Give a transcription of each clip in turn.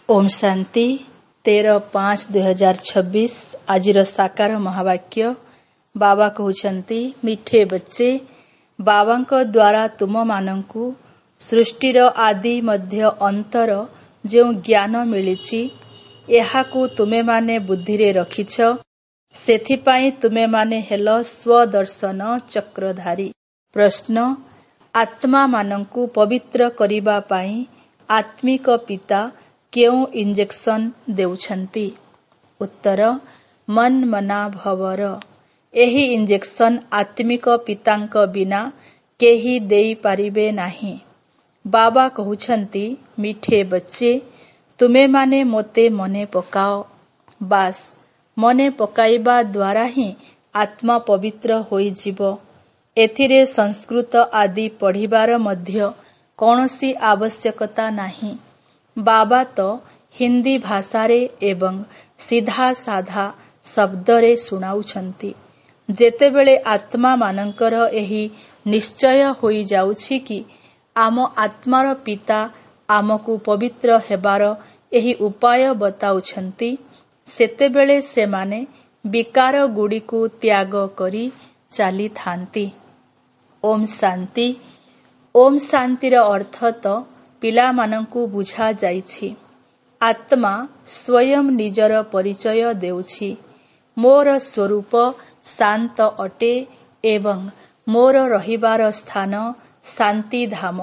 ओम शांति 13/5/2026 आज साकार महावाक्य बाबा कहउछंती मिठे बच्चे बाबांको द्वारा तुम मानंकु सृष्टिर आदि मध्य अंतर जो ज्ञान मिलिछि एहाकु तुमे माने बुद्धिरे रखिछ सेथिपाई तुमे माने हेलो स्वदर्शन चक्रधारी। प्रश्न आत्मा मानंकु पवित्र करिबा पाई आत्मिक पिता केउ इंजेक्शन देउछंती? उत्तर मन मना भवर। एही इंजेक्शन आत्मिक पितांक बिना केही देई पारिबे नाही। बाबा कहउछंती मिठे बच्चे तुमे माने मोते मने पकाओ। बास मने पकाइबा द्वारा ही आत्मा पवित्र होई जिवो। एथिरे संस्कृत आदि पढ़िबार मध्य कौनसी आवश्यकता नाही। बाबा तो हिंदी भाषारे एवं सीधा साधा शब्दरे सुनाउछंती। जेतेबेले आत्मा मानंकर एही निश्चय होई जाउछि कि आम आत्मार पिता आमकु पवित्र हेबार एही उपाय बताउछंती सेतेबेले सेमाने विकार गुड़िकु त्याग करी चाली थांती। ओम शांति। ओम शांतिर अर्थ तो पिला मानंकु बुझा जाइछि। आत्मा स्वयं निजर परिचय देउछि। मोर स्वरूप शांत अटे एवं मोर रहिबार स्थान शांति धाम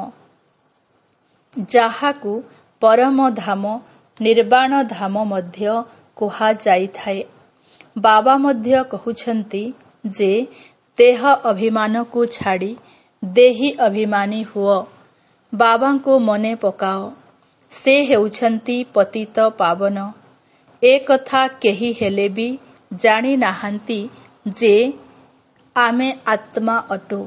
जाहाकु परम धाम निर्वाण धाम मध्य कुहा जाइथाए। बाबा मध्य कहउछंती जे देह अभिमानकु छाड़ी देही अभिमानी हुओ। बाबांको मने पकाओ। से हेउछंती पतित पावन। ए कथा केही हेले भी जानी नाहांती जे आमे आत्मा अटु।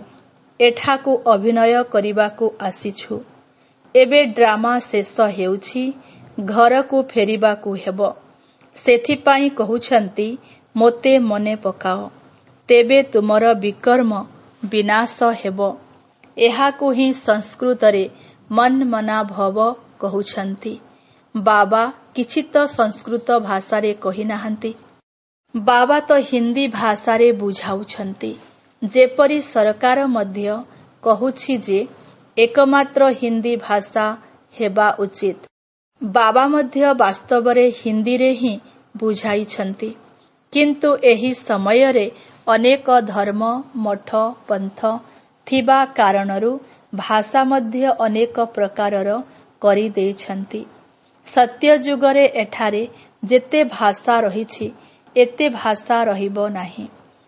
एठाकु अभिनय करिबाकु आसिछु। एबे ड्रामा शेष हेउछि घरकु फेरिबाकु हेबो। सेथिपाई कहउछंती मोते मने पकाओ तेबे तुमर विकर्म विनाश हेबो। एहाकु ही संस्कृतरे मन मना भव कहउछंती। बाबा किछि तो संस्कृत भाषारे कहि नाहांती। बाबा तो हिंदी भाषारे बुझाउछंती। जेपरि सरकार मध्य कहउछि जे एकमात्र हिंदी भाषा हेबा उचित। बाबा मध्य वास्तवरे हिंदीरे ही बुझाइछंती। किंतु एही समयरे अनेक धर्म मठ पंथ थिबा कारणरू भाषा मध्य अनेक प्रकारर करि देइछंती। सत्य जुगरे एठारे जेते भाषा रहिछि एते भाषा रहिबो नाही।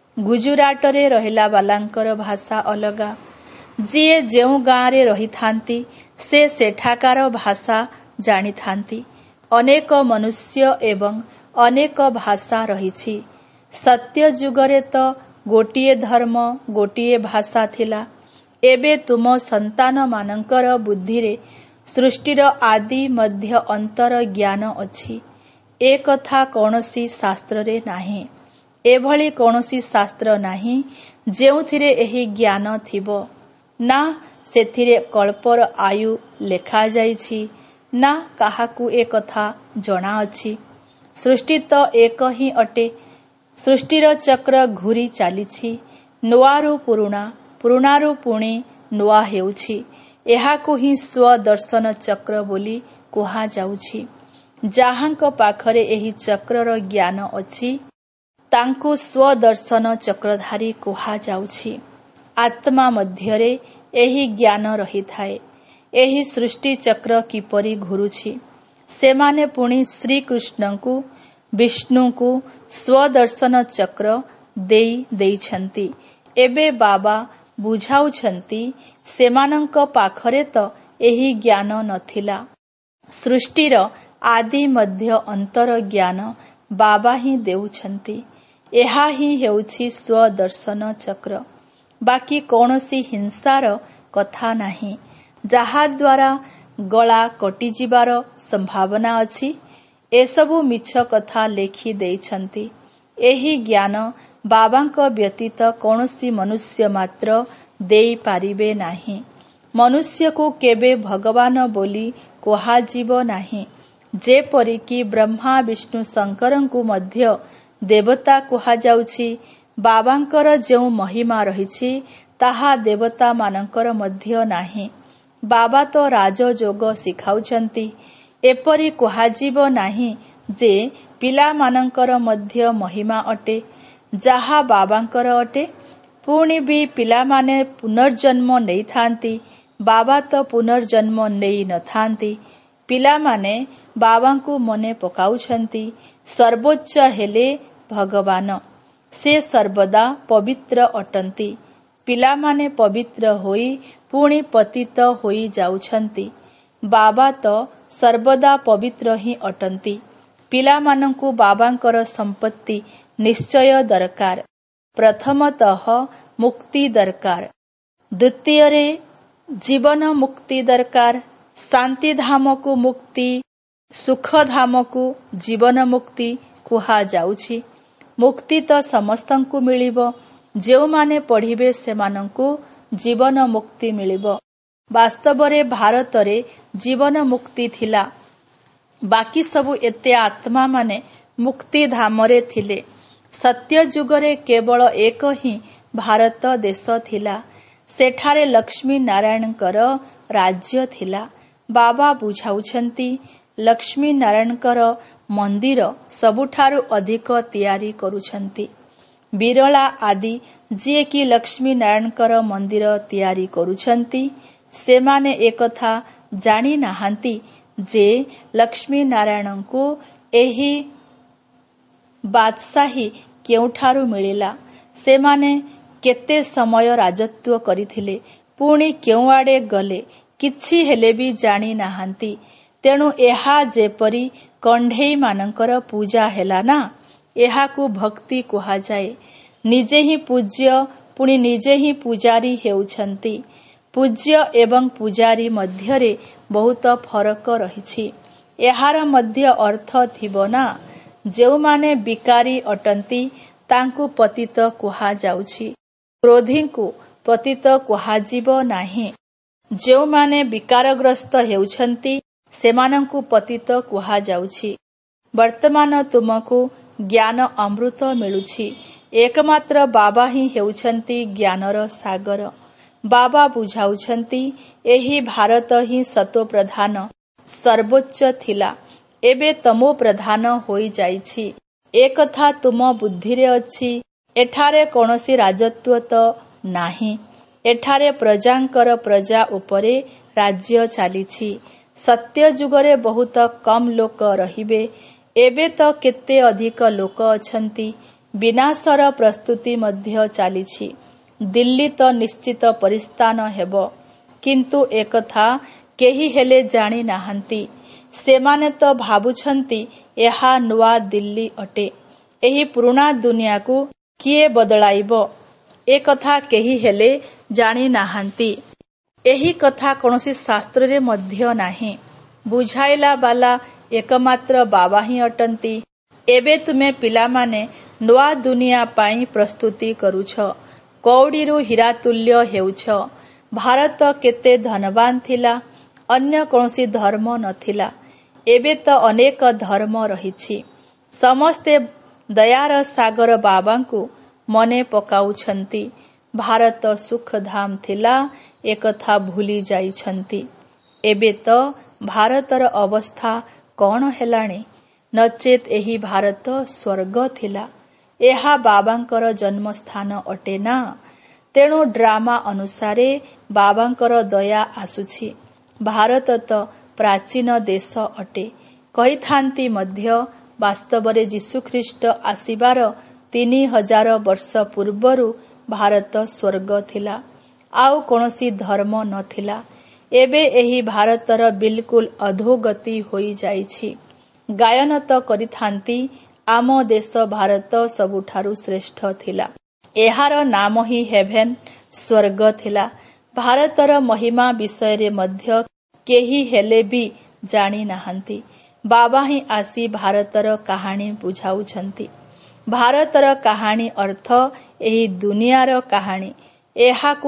गुजराटरे रहिला बालांकर भाषा अलगा। जिए जेउ गाँरे रहिथांती से सेठाकार भाषा जानी थांती। अनेक मनुष्य एवं अनेक भाषा रहिछि। सत्य जुगरे तो गोटिए धर्म गोटिए भाषा थिला। एबे तुम संतान मानंकर बुद्धिरे सृष्टिर आदि मध्य अंतर ज्ञान अछि। ए कथा कौनसी शास्त्ररे नाही। एभली कौनसी शास्त्र नाही जेउथिरे एही ज्ञान थिबो। ना सेथिरे कल्पर आयु लेखा जाइछि ना काहाकु ए कथा जणा अछि। सृष्टि तो एक ही अटे। सृष्टिर चक्र घुरी चालिछि। नुआरु पुरुणा पुरुणारु पुणी नुआ हेउछि। एहाकु ही स्वदर्शन चक्र बोली कुहा जाउछि। जाहांको पाखरे एही चक्रर ज्ञान अछि तांकु स्वदर्शन चक्रधारी कुहा जाउछि। आत्मा मध्यरे एही ज्ञान रहिथाए। एही सृष्टि चक्र किपरि घुरुछि। सेमाने पुणी श्री कृष्णंकु विष्णुंकु स्वदर्शन चक्र देई देइछंती। एबे बाबा बुझाउछंती सेमानंक पाखरे तो एही ज्ञान नथिला। सृष्टिर आदि मध्य अंतर ज्ञान बाबा ही देउछंती। एहा ही हेउछि स्वदर्शन चक्र। बाकी कौनसी हिंसार कथा नाही जाहा द्वारा गला कटि जिबार संभावना अछि। एसबु मिछ कथा लेखि देइछंती। एही ज्ञान बाबांक व्यतीत कौनसी मनुष्य मात्र देई पारिबे नाही। मनुष्य को केबे भगवान बोली कुहाजिब नाही। ଯେପରିକି ବ୍ରହ୍ମା ବିଷ୍ଣୁ ଶଙ୍କରଙ୍କୁ ମଧ୍ୟ ଦେବତା କୁହାଯାଉଛି। ବାବାଙ୍କର ଯେଉଁ ମହିମା ରହିଛି ତାହା ଦେବତାମାନଙ୍କର ମଧ୍ୟ ନାହିଁ। ବାବା ତ ରାଜଯୋଗ ଶିଖାଉଛନ୍ତି। ଏପରି କୁହାଯିବ ନାହିଁ ଯେ ପିଲାମାନଙ୍କର ମଧ୍ୟ ମହିମା ଅଟେ, ଯାହା ବାବାଙ୍କର ଅଟେ। ପୁଣି ବି ପିଲାମାନେ ପୁନର୍ଜନ୍ମ ନେଇଥାନ୍ତି। ବାବା ତ ପୁନର୍ଜନ୍ମ ନେଇ ନଥାନ୍ତି। ପିଲାମାନେ ବାବାଙ୍କୁ ମନେ ପକାଉଛନ୍ତି। ସର୍ବୋଚ୍ଚ ହେଲେ ଭଗବାନ। ସେ ସର୍ବଦା ପବିତ୍ର ଅଟନ୍ତି। ପିଲାମାନେ ପବିତ୍ର ହୋଇ ପୁଣି ପତିତ ହୋଇ ଯାଉଛନ୍ତି। ବାବା ତ ସର୍ବଦା ପବିତ୍ର ହିଁ ଅଟନ୍ତି। ପିଲାମାନଙ୍କୁ ବାବାଙ୍କର ସମ୍ପତ୍ତି ନିଶ୍ଚୟ ଦରକାର। ପ୍ରଥମତଃ ମୁକ୍ତି ଦରକାର। ଦ୍ୱିତୀୟରେ ଜୀବନ ମୁକ୍ତି ଦରକାର। ଶାନ୍ତିଧାମକୁ ମୁକ୍ତି, ସୁଖଧାମକୁ ଜୀବନ ମୁକ୍ତି କୁହାଯାଉଛି। ମୁକ୍ତି ତ ସମସ୍ତଙ୍କୁ ମିଳିବ। ଯେଉଁମାନେ ପଢ଼ିବେ ସେମାନଙ୍କୁ ଜୀବନ ମୁକ୍ତି ମିଳିବ। ବାସ୍ତବରେ ଭାରତରେ ଜୀବନ ମୁକ୍ତି ଥିଲା। ବାକି ସବୁ ଏତେ ଆତ୍ମାମାନେ ମୁକ୍ତିଧାମରେ ଥିଲେ। ସତ୍ୟଯୁଗରେ କେବଳ ଏକ ହିଁ ଭାରତ ଦେଶ ଥିଲା। ସେଠାରେ ଲକ୍ଷ୍ମୀ ନାରାୟଣଙ୍କର ରାଜ୍ୟ ଥିଲା। ବାବା ବୁଝାଉଛନ୍ତି, ଲକ୍ଷ୍ମୀ ନାରାୟଣଙ୍କର ମନ୍ଦିର ସବୁଠାରୁ ଅଧିକ ତିଆରି କରୁଛନ୍ତି। ବିରଳା ଆଦି ଯିଏକି ଲକ୍ଷ୍ମୀ ନାରାୟଣଙ୍କର ମନ୍ଦିର ତିଆରି କରୁଛନ୍ତି, ସେମାନେ ଏକଥା ଜାଣି ନାହାନ୍ତି ଯେ ଲକ୍ଷ୍ମୀ ନାରାୟଣଙ୍କୁ ଏହି ବାଦଶାହୀ କେଉଁଠାରୁ ମିଳିଲା। ସେମାନେ କେତେ ସମୟ ରାଜତ୍ୱ କରିଥିଲେ, ପୁଣି କେଉଁଆଡ଼େ ଗଲେ, କିଛି ହେଲେ ବି ଜାଣି ନାହାନ୍ତି। ତେଣୁ ଏହା ଯେପରି କଣ୍ଢେଇମାନଙ୍କର ପୂଜା ହେଲା ନା, ଏହାକୁ ଭକ୍ତି କୁହାଯାଏ। ନିଜେ ହିଁ ପୂଜ୍ୟ, ପୁଣି ନିଜେ ହିଁ ପୂଜାରୀ ହେଉଛନ୍ତି। ପୂଜ୍ୟ ଏବଂ ପୂଜାରୀ ମଧ୍ୟରେ ବହୁତ ଫରକ ରହିଛି। ଏହାର ମଧ୍ୟ ଅର୍ଥ ଥିବ ନା। ଯେଉଁମାନେ ବିକାରୀ ଅଟନ୍ତି ତାଙ୍କୁ ପତିତ କୁହାଯାଉଛି। କ୍ରୋଧୀଙ୍କୁ ପତିତ କୁହାଯିବ ନାହିଁ। ଯେଉଁମାନେ ବିକାରଗ୍ରସ୍ତ ହେଉଛନ୍ତି ସେମାନଙ୍କୁ ପତିତ କୁହାଯାଉଛି। ବର୍ତ୍ତମାନ ତୁମକୁ ଜ୍ଞାନ ଅମୃତ ମିଳୁଛି। ଏକମାତ୍ର ବାବା ହିଁ ହେଉଛନ୍ତି ଜ୍ଞାନର ସାଗର। ବାବା ବୁଝାଉଛନ୍ତି, ଏହି ଭାରତ ହିଁ ସତୋପ୍ରଧାନ ସର୍ବୋଚ୍ଚ ଥିଲା। ଏବେ ତମୋ ପ୍ରଧାନ ହୋଇଯାଇଛି। ଏକଥା ତୁମ ବୁଦ୍ଧିରେ ଅଛି। ଏଠାରେ କୌଣସି ରାଜତ୍ୱ ତ ନାହିଁ। ଏଠାରେ ପ୍ରଜାଙ୍କର ପ୍ରଜା ଉପରେ ରାଜ୍ୟ ଚାଲିଛି। ସତ୍ୟ ଯୁଗରେ ବହୁତ କମ୍ ଲୋକ ରହିବେ। ଏବେ ତ କେତେ ଅଧିକ ଲୋକ ଅଛନ୍ତି। ବିନାଶର ପ୍ରସ୍ତୁତି ମଧ୍ୟ ଚାଲିଛି। ଦିଲ୍ଲୀ ତ ନିଶ୍ଚିତ ପରିସ୍ଥାନ ହେବ। କିନ୍ତୁ ଏକଥା କେହି ହେଲେ ଜାଣି ନାହାନ୍ତି। ସେମାନେ ତ ଭାବୁଛନ୍ତି ଏହା ନୂଆ ଦିଲ୍ଲୀ ଅଟେ। ଏହି ପୁରୁଣା ଦୁନିଆକୁ କିଏ ବଦଳାଇବ, ଏକଥା କେହି ହେଲେ ଜାଣି ନାହାନ୍ତି। ଏହି କଥା କୌଣସି ଶାସ୍ତ୍ରରେ ମଧ୍ୟ ନାହିଁ। ବୁଝାଇଲା ବାଲା ଏକମାତ୍ର ବାବା ହିଁ ଅଟନ୍ତି। ଏବେ ତୁମେ ପିଲାମାନେ ନୂଆ ଦୁନିଆ ପାଇଁ ପ୍ରସ୍ତୁତି କରୁଛ। କଉଡ଼ିରୁ ହୀରାତୁଲ୍ୟ ହେଉଛ। ଭାରତ କେତେ ଧନବାନ ଥିଲା। ଅନ୍ୟ କୌଣସି ଧର୍ମ ନଥିଲା। ଏବେ ତ ଅନେକ ଧର୍ମ ରହିଛି। ସମସ୍ତେ ଦୟାର ସାଗର ବାବାଙ୍କୁ ମନେ ପକାଉଛନ୍ତି। ଭାରତ ସୁଖଧାମ ଥିଲା, ଏକଥା ଭୁଲି ଯାଇଛନ୍ତି। ଏବେ ତ ଭାରତର ଅବସ୍ଥା କ'ଣ ହେଲାଣି? ନଚେତ୍ ଏହି ଭାରତ ସ୍ୱର୍ଗ ଥିଲା। ଏହା ବାବାଙ୍କର ଜନ୍ମସ୍ଥାନ ଅଟେ ନା। ତେଣୁ ଡ୍ରାମା ଅନୁସାରେ ବାବାଙ୍କର ଦୟା ଆସୁଛି। ଭାରତ ତ ପ୍ରାଚୀନ ଦେଶ ଅଟେ। କହିଥାନ୍ତି ମଧ୍ୟ ବାସ୍ତବରେ ଯୀଶୁଖ୍ରୀଷ୍ଟ ଆସିବାର 3000 ବର୍ଷ ପୂର୍ବରୁ ଭାରତ ସ୍ୱର୍ଗ ଥିଲା। ଆଉ କୌଣସି ଧର୍ମ ନଥିଲା। ଏବେ ଏହି ଭାରତର ବିଲକୁଲ ଅଧୋଗତି ହୋଇଯାଇଛି। ଗାୟନ ତ କରିଥାନ୍ତି, ଆମ ଦେଶ ଭାରତ ସବୁଠାରୁ ଶ୍ରେଷ୍ଠ ଥିଲା। ଏହାର ନାମ ହିଁ ହେଭେନ, ସ୍ୱର୍ଗ ଥିଲା। ଭାରତର ମହିମା ବିଷୟରେ ମଧ୍ୟ କେହି ହେଲେ ବି ଜାଣି ନାହାନ୍ତି। ବାବା ହିଁ ଆସି ଭାରତର କାହାଣୀ ବୁଝାଉଛନ୍ତି। ଭାରତର କାହାଣୀ ଅର୍ଥ ଏହି ଦୁନିଆର କାହାଣୀ। ଏହାକୁ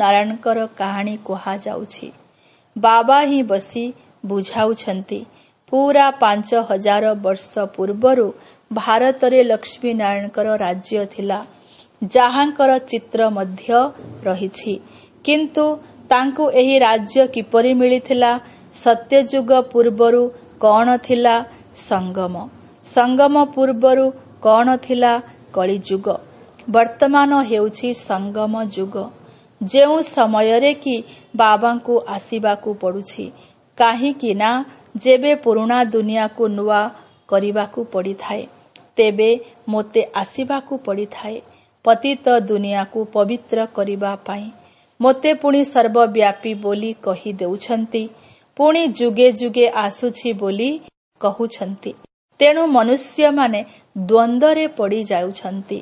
ସତ୍ୟନାରାୟଣଙ୍କର କାହାଣୀ କୁହାଯାଉଛି। ବାବା ହିଁ ବସି ବୁଝାଉଛନ୍ତି। पूरा 5000 वर्ष पूर्वरु भारतरे लक्ष्मी नारायणकर राज्य थिला, जाहांकर चित्र मध्य रहिछि। किंतु तांकु एही राज्य किपरि मिलिथिला? सत्ययुग पूर्वरु कौन थिला? संगम। संगम पूर्वरु कौन थिला? कलिजुग। वर्तमान हेउछि संगम जुग, जेउ समयरे कि बाबांकु आसीबाकु पडुछि। काहीकि ना जेबे पुराणा दुनिया को नुआ करिबाकु पड़िथाए, तेबे मोते आसीबाकु पड़िथाए पतित दुनिया को पवित्र करिबा पाई। मोते पुणी सर्वव्यापी बोली कही देउछंती, पुणी जुगे जुगे आसुछि बोली कहुछंती। तेणु मनुष्य माने द्वंद्वरे पड़ी जाउछंती।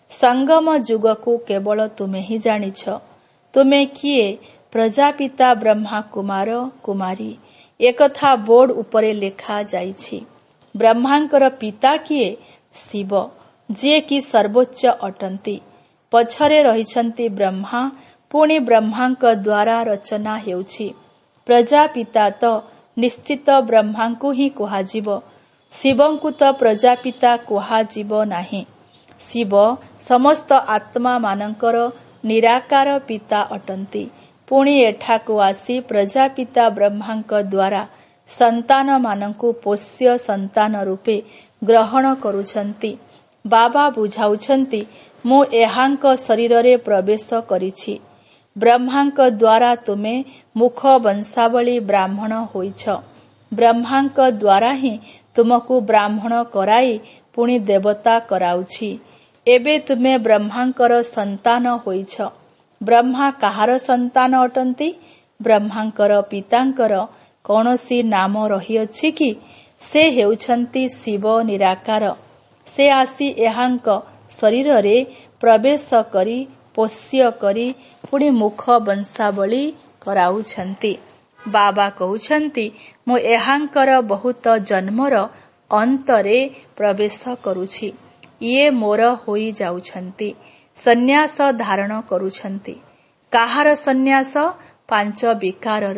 संगम जुग को केवल तुमे ही जानिछ। तुमे किए? प्रजापिता ब्रह्मा कुमार कुमारी, एकथा बोर्ड उपरे लेखा जाइछि। ब्रह्मांकर पिता किए? शिव, जे कि सर्वोच्च अटंती। पछरे रहिछंती ब्रह्मा, पुणी ब्रह्मांक द्वारा रचना हेउछि। प्रजापिता तो निश्चित ब्रह्मांकु ही कुहाजिब, शिवंकु तो प्रजापिता कुहाजिब नाही। शिव समस्त आत्मा मानंकर निराकार पिता अटंती। पुणी एठाकु आसी प्रजापिता ब्रह्मांक द्वारा संतान मानंकु पोष्य संतान रूपे ग्रहण करुछंती। बाबा बुझाउछंती, मु एहांक शरीररे प्रवेश करिछि। ब्रह्मांक द्वारा तुमे मुख वंशावली ब्राह्मण होइछ। ब्रह्मांक द्वारा ही तुमको ब्राह्मण कराई पुणी देवता कराउछि। एबे तुमे ब्रह्मांकर संतान होइछ। ब्रह्मा काहार संतान अटंती? ब्रह्मांकर पितांकर कौनसी नाम रहिअछि कि? से हेउछंती शिव निराकार। से आसी एहांक शरीररे प्रवेश करी पोष्य करी पुणी मुख वंशावली कराउछंती। बाबा कहउछंती, मु एहांकर बहुत जन्मर अंतरे प्रवेश करुछि। ये मोर होई जाउछंती। सन्यास धारण करुछंती। काहार सन्यास? 5 विकारर।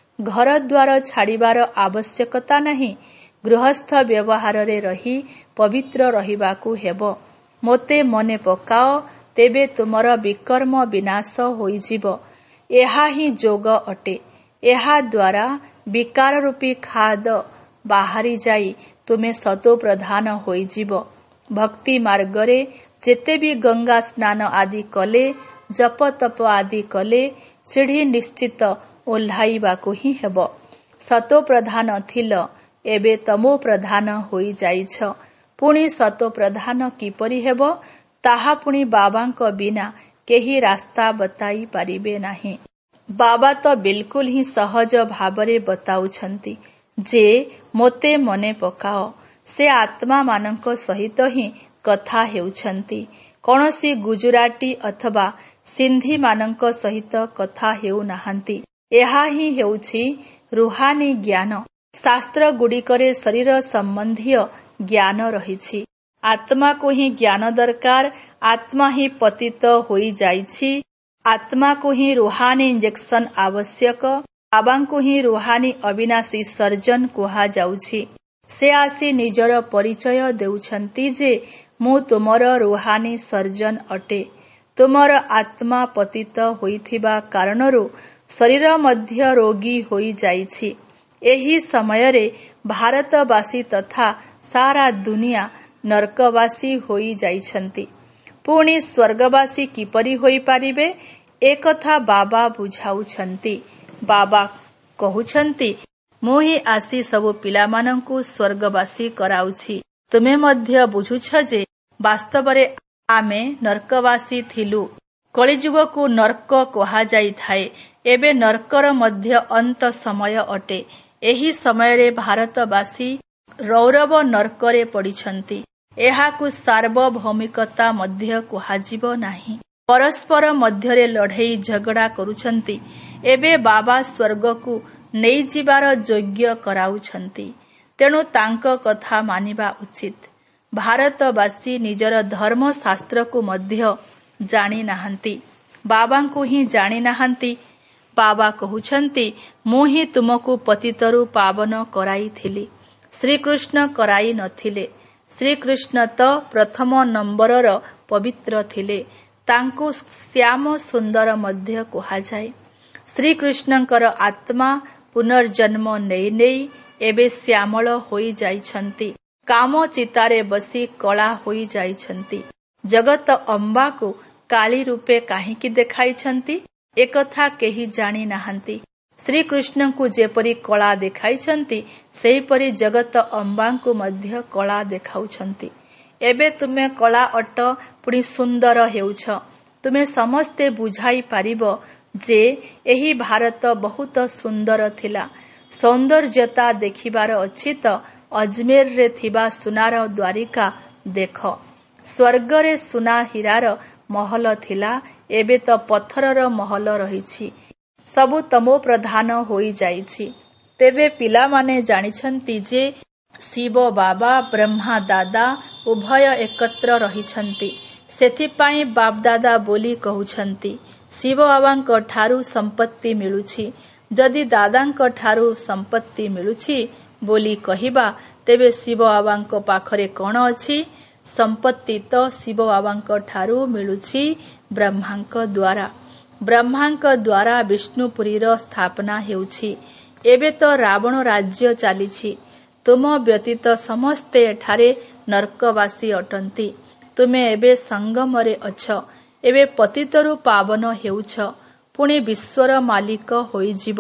घर द्वार छाड़िबार आवश्यकता नहीं। गृहस्थ व्यवहार रे रही पवित्र रहिबाकु हेबो। मोते मने पकाओ, तेबे तुमर विकर्म विनाश होइजिब। एहा ही जोग अटे। एहा द्वारा विकार रूपी खाद बाहरी जाई तुमे सतो प्रधान होइजिब। भक्ति मार्गरे जेते भी गंगा स्नान आदि कले, जप तप आदि कले, सीढ़ी निश्चित ओह्लाइबाकु ही हेबो। सतो प्रधान थिल, एबे तमो प्रधान होई जाइछ। पुणी सतो प्रधान किपरि हेबो, ताहा पुणी बाबांक बिना केही रास्ता बताई पारिबे नाही। बाबा तो बिल्कुल ही सहज भावरे बताउछंती जे मोते मने पकाओ। से आत्मा मानक सहित ही कथा हेउछंती। कौनसी गुजराती अथवा सिंधी मानक सहित कथा हेउ नाहंती। एहा ही हेउछि रुहानी ज्ञान। शास्त्र गुड़िकरे शरीर संबंधी ज्ञान रहिछि। आत्मा को ही ज्ञान दरकार। आत्मा ही पतित होई जाइछि। आत्मा को ही रुहानी इंजेक्शन आवश्यक। बाबांकु ही रुहानी अविनाशी सर्जन कुहा जाउछि। से आसी निजर परिचय देउछंती जे मु तुमर रुहानी सर्जन अटे। तुमर आत्मा पतित होइथिबा कारणरु शरीर मध्य रोगी होई जाइछि। एही समयरे भारतवासी तथा सारा दुनिया नरकवासी होई जाइछंती। पुणी स्वर्गवासी किपरि होई पारिबे, एकथा बाबा बुझाउछंती। बाबा कहुछंती, मु ही आसी सबु पिलामानंकु स्वर्गवासी कराउछि। तुमे मध्य बुझुछ जे वास्तवरे आमे नरकवासी थिलु। कलिजुग को नरक कहा जाइथाए। एबे नरकर मध्य अंत समय अटे। एही समयरे भारतवासी रौरव नरकरे पड़िछंती। एहाकु सार्वभौमिकता मध्य कुहाजिब नाही। परस्पर मध्यरे लड़ेई झगड़ा करुछंती। एबे बाबा स्वर्ग को नहीं जिबार योग्य कराउछंती। तेणु तांक कथा मानिबा उचित। भारतवासी निजर धर्म शास्त्र को मध्य जानी नाहंती। बाबांकु ही जानी नाहंती। बाबा कहुछंती, मु ही तुमको पतितरु पावन कराइथिली। ଶ୍ରୀକୃଷ୍ଣ କରାଇ ନଥିଲେ। ଶ୍ରୀକୃଷ୍ଣ ତ ପ୍ରଥମ ନମ୍ବରର ପବିତ୍ର ଥିଲେ। ତାଙ୍କୁ ଶ୍ୟାମ ସୁନ୍ଦର ମଧ୍ୟ କୁହାଯାଏ। ଶ୍ରୀକୃଷ୍ଣଙ୍କର ଆତ୍ମା ପୁନର୍ଜନ୍ମ ନେଇ ନେଇ ଏବେ ଶ୍ୟାମଳ ହୋଇଯାଇଛନ୍ତି। କାମ ଚିତାରେ ବସି କଳା ହୋଇଯାଇଛନ୍ତି। ଜଗତ ଅମ୍ବାକୁ କାଳୀ ରୂପେ କାହିଁକି ଦେଖାଇଛନ୍ତି ଏକଥା କେହି ଜାଣି ନାହାନ୍ତି। ଶ୍ରୀକୃଷ୍ଣଙ୍କୁ ଯେପରି କଳା ଦେଖାଇଛନ୍ତି ସେହିପରି ଜଗତ ଅମ୍ବାକୁ ମଧ୍ୟ କଳା ଦେଖାଉଛନ୍ତି। ଏବେ ତୁମେ କଳା ଅଟ, ପୁଣି ସୁନ୍ଦର ହେଉଛ। ତୁମେ ସମସ୍ତେ ବୁଝାଇ ପାରିବ ଯେ ଏହି ଭାରତ ବହୁତ ସୁନ୍ଦର ଥିଲା। ସୌନ୍ଦର୍ଯ୍ୟତା ଦେଖିବାର ଅଛି ତ ଅଜମେରରେ ଥିବା ସୁନାର ଦ୍ୱାରିକା ଦେଖ। ସ୍ୱର୍ଗରେ ସୁନା ହୀରାର ମହଲ ଥିଲା, ଏବେ ତ ପଥରର ମହଲ ରହିଛି। ସବୁ ତମୋ ପ୍ରଧାନ ହୋଇଯାଇଛି। ତେବେ ପିଲାମାନେ ଜାଣିଛନ୍ତି ଯେ ଶିବ ବାବା ବ୍ରହ୍ମା ଦାଦା ଉଭୟ ଏକତ୍ର ରହିଛନ୍ତି। ସେଥିପାଇଁ ବାପଦାଦା ବୋଲି କହୁଛନ୍ତି। ଶିବ ବାବାଙ୍କ ଠାରୁ ସମ୍ପତ୍ତି ମିଳୁଛି। ଯଦି ଦାଦାଙ୍କ ଠାରୁ ସମ୍ପତ୍ତି ମିଳୁଛି ବୋଲି କହିବା, ତେବେ ଶିବ ବାବାଙ୍କ ପାଖରେ କ'ଣ ଅଛି? ସମ୍ପତ୍ତି ତ ଶିବ ବାବାଙ୍କ ଠାରୁ ମିଳୁଛି ବ୍ରହ୍ମାଙ୍କ ଦ୍ୱାରା। ବ୍ରହ୍ମାଙ୍କ ଦ୍ୱାରା ବିଷ୍ଣୁପୁରୀର ସ୍ଥାପନା ହେଉଛି। ଏବେ ତ ରାବଣ ରାଜ୍ୟ ଚାଲିଛି। ତୁମ ବ୍ୟତୀତ ସମସ୍ତେ ଏଠାରେ ନର୍କବାସୀ ଅଟନ୍ତି। ତୁମେ ଏବେ ସଙ୍ଗମରେ ଅଛ। ଏବେ ପତିତରୁ ପାବନ ହେଉଛ, ପୁଣି ବିଶ୍ୱର ମାଲିକ ହୋଇଯିବ।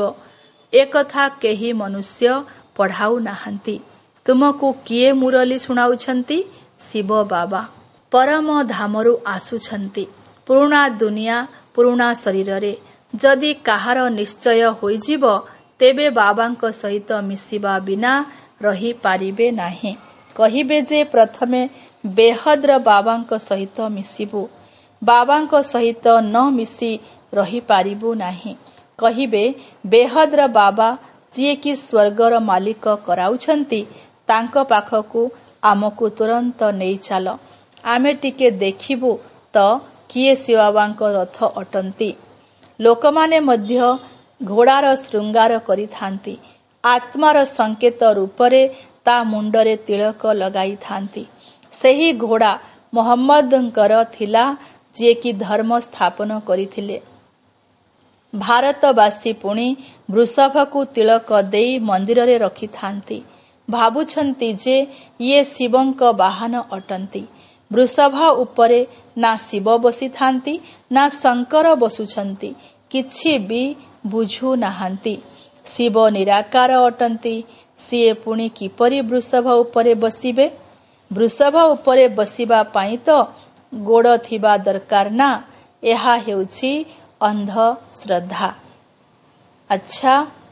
ଏକଥା କେହି ମନୁଷ୍ୟ ପଢ଼ାଉ ନାହାନ୍ତି। ତୁମକୁ କିଏ ମୁରଲି ଶୁଣାଉଛନ୍ତି? ଶିବ ବାବା ପରମ ଧାମରୁ ଆସୁଛନ୍ତି। ପୁରୁଣା ଦୁନିଆ ପୁରୁଣା ଶରୀରରେ। ଯଦି କାହାର ନିଶ୍ଚୟ ହୋଇଯିବ, ତେବେ ବାବାଙ୍କ ସହିତ ମିଶିବା ବିନା ରହିପାରିବେ ନାହିଁ। କହିବେ ଯେ ପ୍ରଥମେ ବେହଦ୍ର ବାବାଙ୍କ ସହିତ ମିଶିବୁ। ବାବାଙ୍କ ସହିତ ନ ମିଶି ରହିପାରିବୁ ନାହିଁ। କହିବେ ବେହଦ୍ର ବାବା ଯିଏକି ସ୍ୱର୍ଗର ମାଲିକ କରାଉଛନ୍ତି, ତାଙ୍କ ପାଖକୁ ଆମକୁ ତୁରନ୍ତ ନେଇ ଚାଲ। ଆମେ ଟିକେ ଦେଖିବୁ ତ କିଏ ଶିବ ବାବାଙ୍କ ରଥ ଅଟନ୍ତି। ଲୋକମାନେ ମଧ୍ୟ ଘୋଡ଼ାର ଶୃଙ୍ଗାର କରିଥାନ୍ତି। ଆତ୍ମାର ସଂକେତ ରୂପରେ ତା ମୁଣ୍ଡରେ ତିଳକ ଲଗାଇଥାନ୍ତି। ସେହି ଘୋଡ଼ା ମହମ୍ମଦଙ୍କର ଥିଲା, ଯିଏକି ଧର୍ମ ସ୍ଥାପନ କରିଥିଲେ। ଭାରତବାସୀ ପୁଣି ବୃଷଭକୁ ତିଳକ ଦେଇ ମନ୍ଦିରରେ ରଖିଥାନ୍ତି। ଭାବୁଛନ୍ତି ଯେ ଇଏ ଶିବଙ୍କ ବାହନ ଅଟନ୍ତି। ବୃଷଭ ଉପରେ ନା ଶିବ ବସିଥାନ୍ତି ନା ଶଙ୍କର ବସୁଛନ୍ତି। କିଛି ବି ବୁଝୁ ନାହାନ୍ତି। ଶିବ ନିରାକାର ଅଟନ୍ତି। ସିଏ ପୁଣି କିପରି ବୃଷଭ ଉପରେ ବସିବେ? ବୃଷଭ ଉପରେ ବସିବା ପାଇଁ ତ ଗୋଡ଼ ଥିବା ଦରକାର ନା। ଏହା ହେଉଛି ଅନ୍ଧ ଶ୍ରଦ୍ଧା। ଆଚ୍ଛା,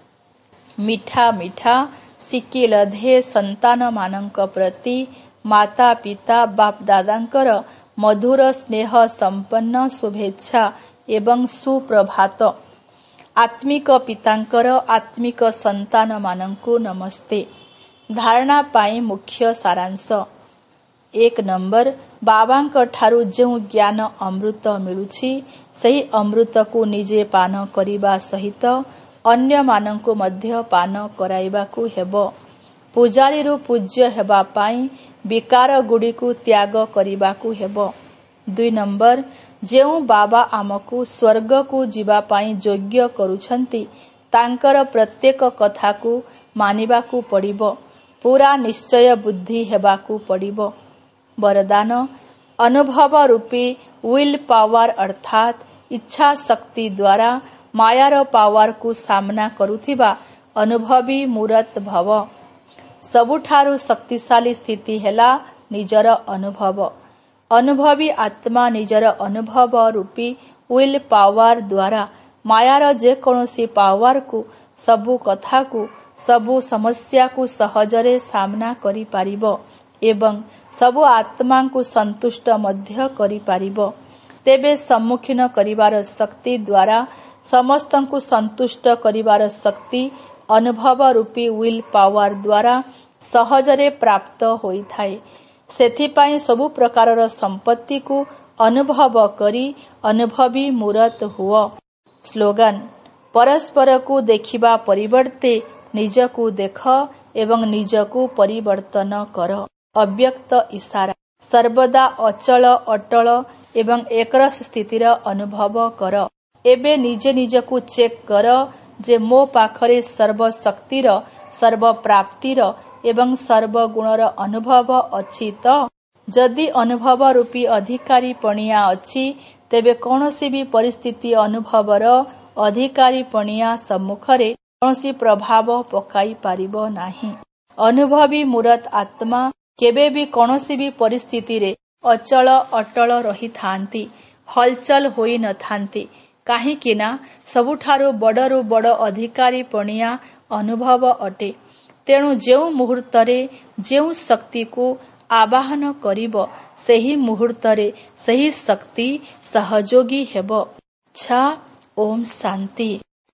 ମିଠା ମିଠା ଶିକିଲଧେ ସନ୍ତାନମାନଙ୍କ ପ୍ରତି ମାତା ପିତା ବାପ ଦାଦାଙ୍କର ମଧୁର ସ୍ନେହ ସମ୍ପନ୍ନ ଶୁଭେଚ୍ଛା ଏବଂ ସୁପ୍ରଭାତ। ଆତ୍ମିକ ପିତାଙ୍କର ଆତ୍ମିକ ସନ୍ତାନମାନଙ୍କୁ ନମସ୍ତେ। ଧାରଣା ପାଇଁ ମୁଖ୍ୟ ସାରାଂଶ। 1 ନମ୍ବର, ବାବାଙ୍କ ଠାରୁ ଯେଉଁ ଜ୍ଞାନ ଅମୃତ ମିଳୁଛି, ସେହି ଅମୃତକୁ ନିଜେ ପାନ କରିବା ସହିତ ଅନ୍ୟମାନଙ୍କୁ ମଧ୍ୟ ପାନ କରାଇବାକୁ ହେବ। ପୂଜାରୀରୁ ପୂଜ୍ୟ ହେବା ପାଇଁ ବିକାରଗୁଡ଼ିକୁ ତ୍ୟାଗ କରିବାକୁ ହେବ। 2 ନମ୍ବର, ଯେଉଁ ବାବା ଆମକୁ ସ୍ୱର୍ଗକୁ ଯିବା ପାଇଁ ଯୋଗ୍ୟ କରୁଛନ୍ତି, ତାଙ୍କର ପ୍ରତ୍ୟେକ କଥାକୁ ମାନିବାକୁ ପଡ଼ିବ। ପୁରା ନିଶ୍ଚୟ ବୁଦ୍ଧି ହେବାକୁ ପଡ଼ିବ। ବରଦାନ, ଅନୁଭବ ରୂପୀ ୱିଲ୍ ପାୱାର ଅର୍ଥାତ୍ ଇଚ୍ଛା ଶକ୍ତି ଦ୍ୱାରା ମାୟାର ପାୱାରକୁ ସାମ୍ନା କରୁଥିବା ଅନୁଭବୀ ମୂରତ ଭବ। ସବୁଠାରୁ ଶକ୍ତିଶାଳୀ ସ୍ଥିତି ହେଲା ନିଜର ଅନୁଭବ। ଅନୁଭବୀ ଆତ୍ମା ନିଜର ଅନୁଭବ ରୂପୀ ୱିଲ୍ ପାୱାର ଦ୍ୱାରା ମାୟାର ଯେକୌଣସି ପାୱାରକୁ, ସବୁ କଥାକୁ, ସବୁ ସମସ୍ୟାକୁ ସହଜରେ ସାମ୍ନା କରିପାରିବ ଏବଂ ସବୁ ଆତ୍ମାଙ୍କୁ ସନ୍ତୁଷ୍ଟ ମଧ୍ୟ କରିପାରିବ। ତେବେ ସମ୍ମୁଖୀନ କରିବାର ଶକ୍ତି ଦ୍ୱାରା ସମସ୍ତଙ୍କୁ ସନ୍ତୁଷ୍ଟ କରିବାର ଶକ୍ତି ଅନୁଭବ ରୂପୀ ୱିଲ୍ ପାୱାର ଦ୍ୱାରା ସହଜରେ ପ୍ରାପ୍ତ ହୋଇଥାଏ। ସେଥିପାଇଁ ସବୁ ପ୍ରକାରର ସମ୍ପତ୍ତିକୁ ଅନୁଭବ କରି ଅନୁଭବୀ ମୂରତ ହୁଅ। ସ୍ଲୋଗାନ, ପରସ୍ପରକୁ ଦେଖିବା ପରିବର୍ତ୍ତେ ନିଜକୁ ଦେଖ ଏବଂ ନିଜକୁ ପରିବର୍ତ୍ତନ କର। ଅବ୍ୟକ୍ତ ଇଶାରା ସର୍ବଦା ଅଚଳ ଅଟଳ ଏବଂ ଏକରସ ସ୍ଥିତିର ଅନୁଭବ କର। ଏବେ ନିଜେ ନିଜକୁ ଚେକ୍ କର ଯେ ମୋ ପାଖରେ ସର୍ବଶକ୍ତିର, ସର୍ବପ୍ରାପ୍ତିର ଏବଂ ସର୍ବଗୁଣର ଅନୁଭବ ଅଛି ତ? ଯଦି ଅନୁଭବ ରୂପୀ ଅଧିକାରୀ ପଣିଆ ଅଛି, ତେବେ କୌଣସି ବି ପରିସ୍ଥିତି ଅନୁଭବର ଅଧିକାରୀ ପଣିଆ ସମ୍ମୁଖରେ କୌଣସି ପ୍ରଭାବ ପକାଇ ପାରିବ ନାହିଁ। ଅନୁଭବୀ ମୂରତ ଆତ୍ମା କେବେ ବି କୌଣସି ବି ପରିସ୍ଥିତିରେ ଅଚଳ ଅଟଳ ରହିଥାନ୍ତି, ହଲଚଲ ହୋଇନଥାନ୍ତି। କାହିଁକି ନା ସବୁଠାରୁ ବଡ଼ରୁ ବଡ଼ ଅଧିକାରୀ ପଣିଆ ଅନୁଭବ ଅଟେ। ତେଣୁ ଯେଉଁ ମୁହୂର୍ତ୍ତରେ ଯେଉଁ ଶକ୍ତିକୁ ଆବାହନ କରିବ, ସେହି ମୁହୂର୍ତ୍ତରେ ସେହି ଶକ୍ତି ସହଯୋଗୀ ହେବ। ଇଚ୍ଛା। ଓମ୍ ଶାନ୍ତି।